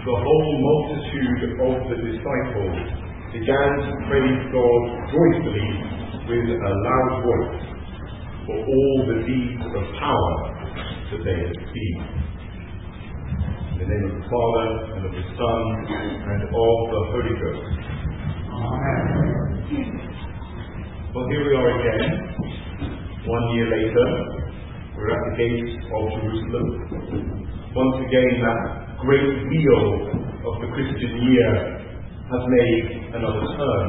the whole multitude of the disciples began to praise God joyfully with a loud voice for all the deeds of power that they had seen. In the name of the Father, and of the Son, and of the Holy Ghost. Amen. Well, here we are again, 1 year later. We're at the gates of Jerusalem. Once again, that great wheel of the Christian year has made another turn.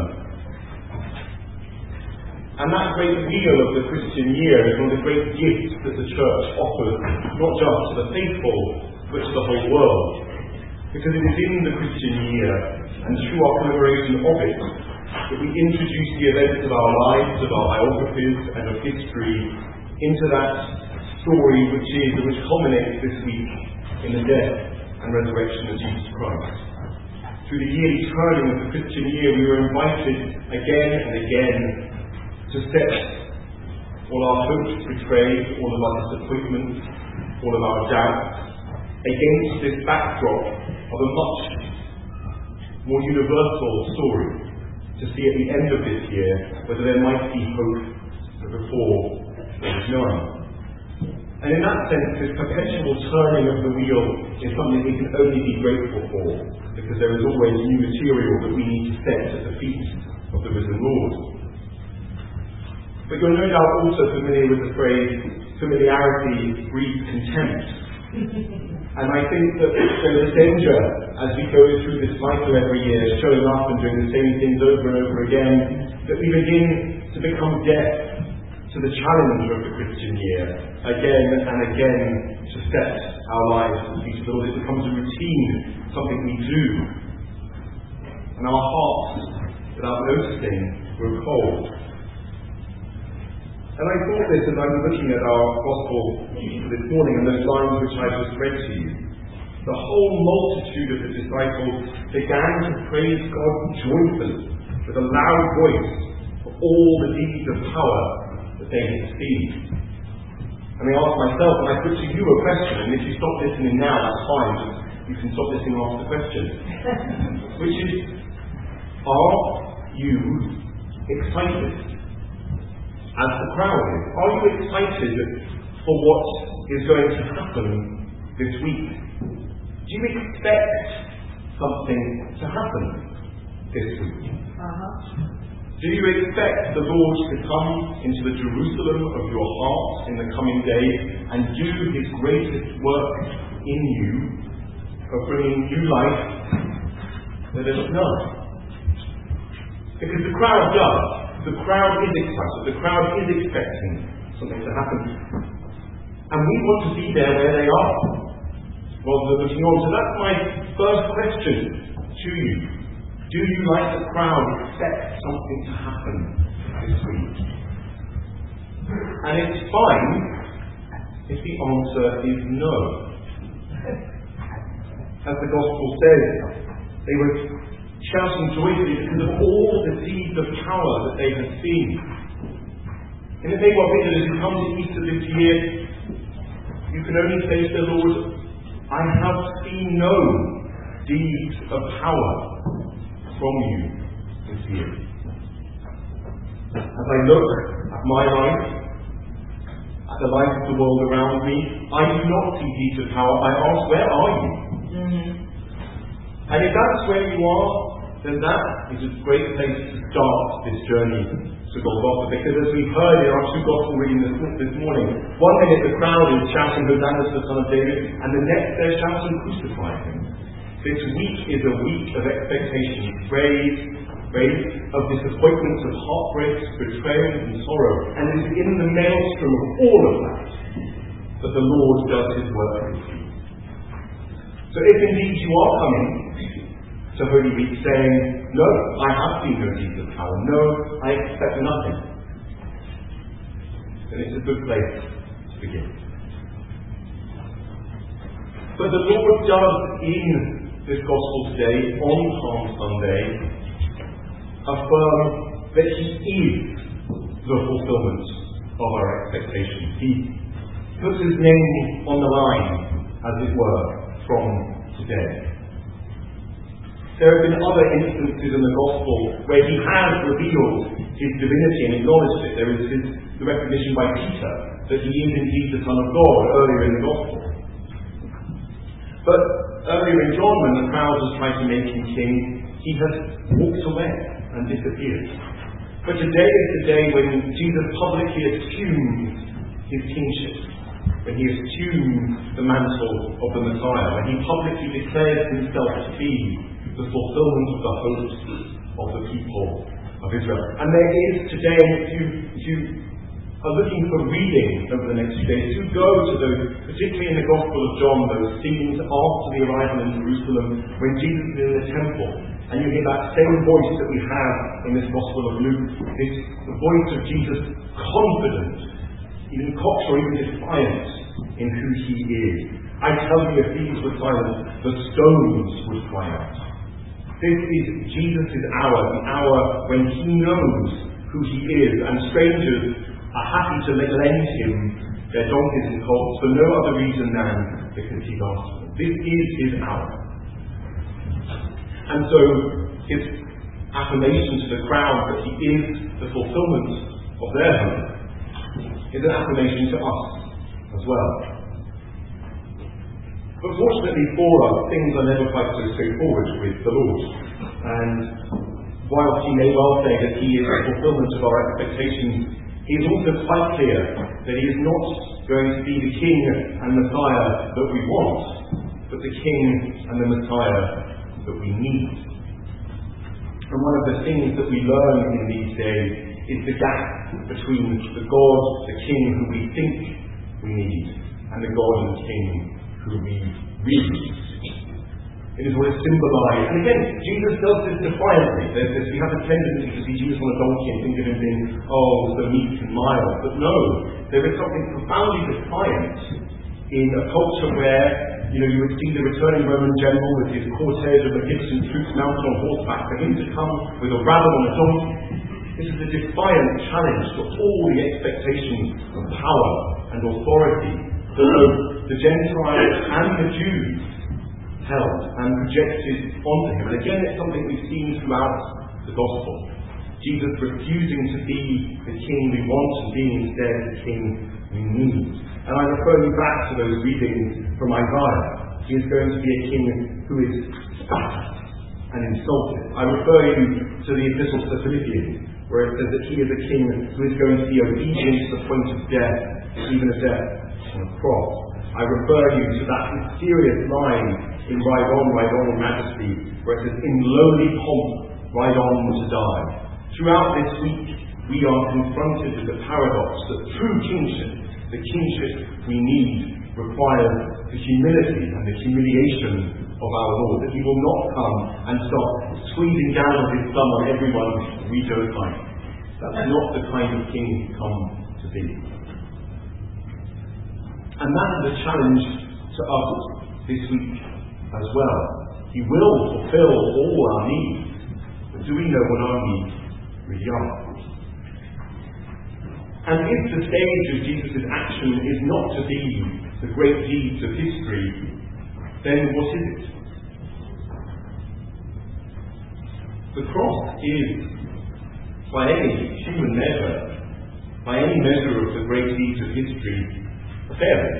And that great wheel of the Christian year is one of the great gifts that the Church offers, not just to the faithful, but to the whole world. Because it is in the Christian year, and through our commemoration of it, that we introduce the events of our lives, of our biographies, and of history into that story which culminates this week in the death and resurrection of Jesus Christ. Through the yearly turning of the Christian year, we were invited again and again to set all our hopes betrayed, all of our disappointments, all of our doubts, against this backdrop of a much more universal story, to see at the end of this year whether there might be hope before there is none. And in that sense, this perpetual turning of the wheel is something we can only be grateful for, because there is always new material that we need to set at the feet of the risen Lord. But you're no doubt also familiar with the phrase, familiarity breeds contempt. And I think that there's a danger, as we go through this cycle every year, showing up and doing the same things over and over again, that we begin to become deaf to the challenge of the Christian year, again and again to set our lives at the feet of the Lord. It becomes a routine, something we do. And our hearts, without noticing, grow cold. And I thought this as I was looking at our Gospel this morning and those lines which I just read to you. The whole multitude of the disciples began to praise God joyfully with a loud voice for all the deeds of power that they had seen. And I asked myself, and I put to you a question, and if you stop listening now, that's fine, you can stop listening after the question. Which is, are you excited? As the crowd is. Are you excited for what is going to happen this week? Do you expect something to happen this week? Do you expect the Lord to come into the Jerusalem of your heart in the coming days and do His greatest work in you of bringing new life where there is none? Because the crowd does. The crowd is excited. The crowd is expecting something to happen. And we want to be there where they are, rather than looking on. So that's my first question to you. Do you, like the crowd, expect something to happen this week? And it's fine if the answer is no. As the Gospel says, they were shouting joyfully because of all the deeds of power that they had seen. And if they were visitors who come to Easter this year, you can only say to the Lord, I have seen no deeds of power from you this year. As I look at my life, at the life of the world around me, I do not see deeds of power. I ask, where are you? And if that's where you are, then that is a great place to start this journey to Golgotha. Because as we've heard in our two Gospel readings this morning, one minute the crowd is shouting, Hosanna to the Son of David, and the next they're shouting, crucify him. This week is a week of expectation, praise, of disappointments, of heartbreaks, betrayals and sorrow. And it is in the maelstrom of all of that the Lord does His work with you. So if indeed you are coming to Holy Week saying, no, I have seen no deeds of power, no, I expect nothing, then it's a good place to begin. But the Lord does, in this Gospel today, on Palm Sunday, affirm that He is the fulfillment of our expectations. He puts His name on the line, as it were, from today. There have been other instances in the Gospel where he has revealed his divinity and acknowledged it. There is the recognition by Peter that he is indeed the Son of God earlier in the Gospel. But earlier in John, when the crowd was trying to make him king, he has walked away and disappeared. But today is the day when Jesus publicly assumes his kingship, when he assumes the mantle of the Messiah, when he publicly declares himself to be the fulfillment of the hopes of the people of Israel. And there is today, if you are looking for reading over the next few days, do go to those, particularly in the Gospel of John, those scenes after the arrival in Jerusalem, when Jesus is in the temple, and you hear that same voice that we have in this Gospel of Luke, the voice of Jesus, confident, even cocky or even defiant in who he is. I tell you, if these were silent, the stones would cry out. This is Jesus' hour, the hour when he knows who he is, and strangers are happy to lend him their donkeys and colts for no other reason than because he's asked them. This is his hour. And so his affirmation to the crowd that he is the fulfillment of their hope is an affirmation to us as well. But fortunately for us, things are never quite so straightforward with the Lord. And whilst he may well say that he is the fulfillment of our expectations, he is also quite clear that he is not going to be the King and Messiah that we want, but the King and the Messiah that we need. And one of the things that we learn in these days is the gap between the God, the King who we think we need, and the God and King who we really need. It is what it symbolizes. And again, Jesus does this defiantly. We have a tendency to see Jesus on a donkey and think of him being, so meek and mild. But no, there is something profoundly defiant in a culture where, you would see the returning Roman general with his cortege of Egyptian troops mounted on horseback. For him to come with a rabble on a donkey, this is a defiant challenge to all the expectations of power and authority that both the Gentiles and the Jews held and projected onto him. And again, it's something we've seen throughout the Gospel. Jesus refusing to be the king we want and being instead the king we need. And I refer you back to those readings from Isaiah. He is going to be a king who is spat at and insulted. I refer you to the Epistle to the Philippians, where it says that he is a king who is going to be obedient to the point of death, even a death on a cross. I refer you to that mysterious line in Ride On, Majesty, where it says, in lowly pomp, ride on to die. Throughout this week, we are confronted with the paradox that true kingship, the kingship we need, requires the humility and the humiliation of our Lord, that he will not come and start squeezing down his thumb on everyone we don't like. That's not the kind of king he's come to be. And that is a challenge to us this week as well. He will fulfill all our needs, but do we know what our needs really are? And if the stage of Jesus' action is not to be the great deeds of history, then what is it? The cross is, by any human measure, by any measure of the great deeds of history, a failure.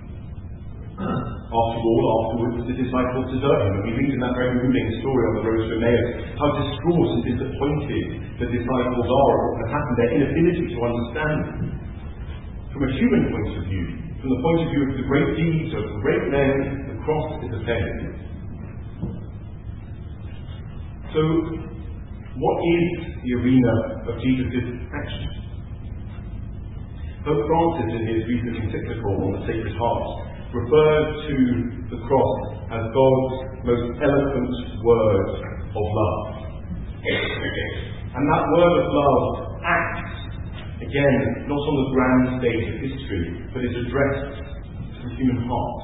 After all, afterwards the disciples desert him, and we read in that very moving story on the road to Emmaus how distraught and disappointed the disciples are at what has happened, their inability to understand. From a human point of view, from the point of view of the great deeds of the great men, the cross is a failure. So, what is the arena of Jesus' action? Pope Francis, in his recent encyclical on the Sacred Heart, refers to the cross as God's most eloquent word of love. And that word of love acts, again, not on the grand stage of history, but is addressed to the human heart.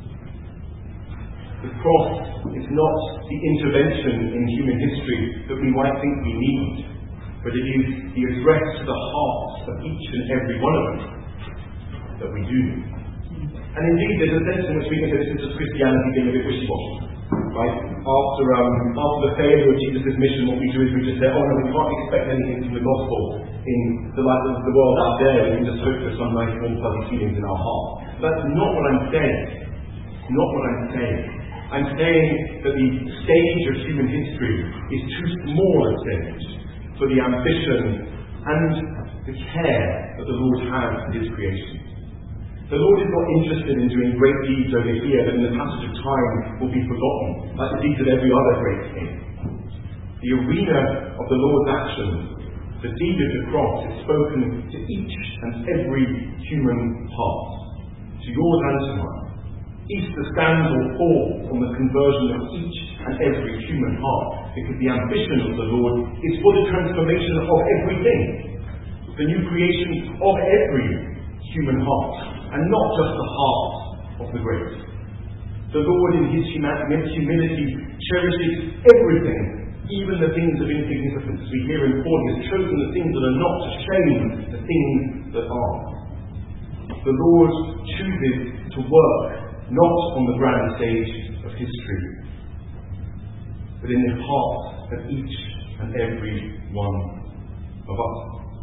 The cross is not the intervention in human history that we might think we need, but it is the address to the hearts of each and every one of us that we do need. And indeed, there's a sense in which we can say this is just Christianity being a bit wishy-washy. Right? After the failure of Jesus' mission, what we do is we just say, oh no, we can't expect anything from the gospel in the light of the world out there, and we just hope for some nice warm fuzzy feelings in our heart. That's not what I'm saying. Not what I'm saying. I'm saying that the stage of human history is too small a stage for the ambition and the care that the Lord has for his creation. The Lord is not interested in doing great deeds over here that in the passage of time will be forgotten, like the deeds of every other great king. The arena of the Lord's action, the deed of the cross, is spoken to each and every human heart, to yours and to mine. Easter stands or falls on the conversion of each and every human heart, because the ambition of the Lord is for the transformation of everything, the new creation of every human heart, and not just the heart of the great. The Lord in his humility cherishes everything, even the things of insignificance. We hear in Paul, he has chosen the things that are not to shame the things that are. The Lord chooses to work not on the grand stage of history, but in the hearts of each and every one of us.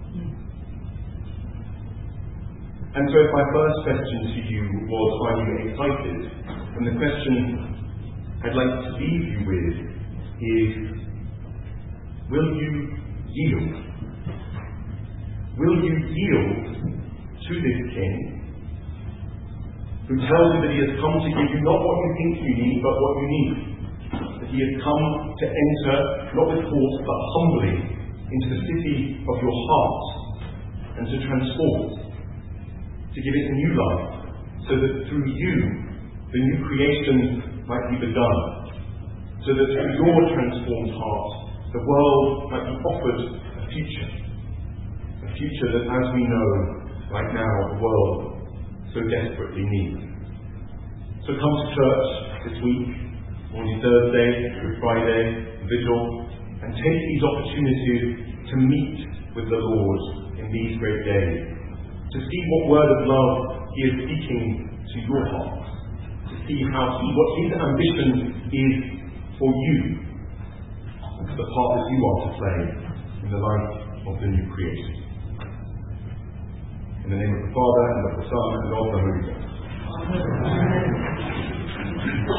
And so if my first question to you was, are you excited? And the question I'd like to leave you with is, will you yield? Will you yield to this King, who tells you that he has come to give you not what you think you need, but what you need? That he has come to enter, not with force, but humbly, into the city of your heart, and to transform it, to give it a new life, so that through you, the new creation might be begun, so that through your transformed heart, the world might be offered a future that, as we know, right now, the world so desperately needs. So come to church this week, Maundy Thursday, Good Friday, Vigil, and take these opportunities to meet with the Lord in these great days, to see what word of love he is speaking to your heart, to see what his ambition is for you, and for the part that you are to play in the life of the new creation. In the name of the Father, and of the Son, and of the Holy Ghost. Amen.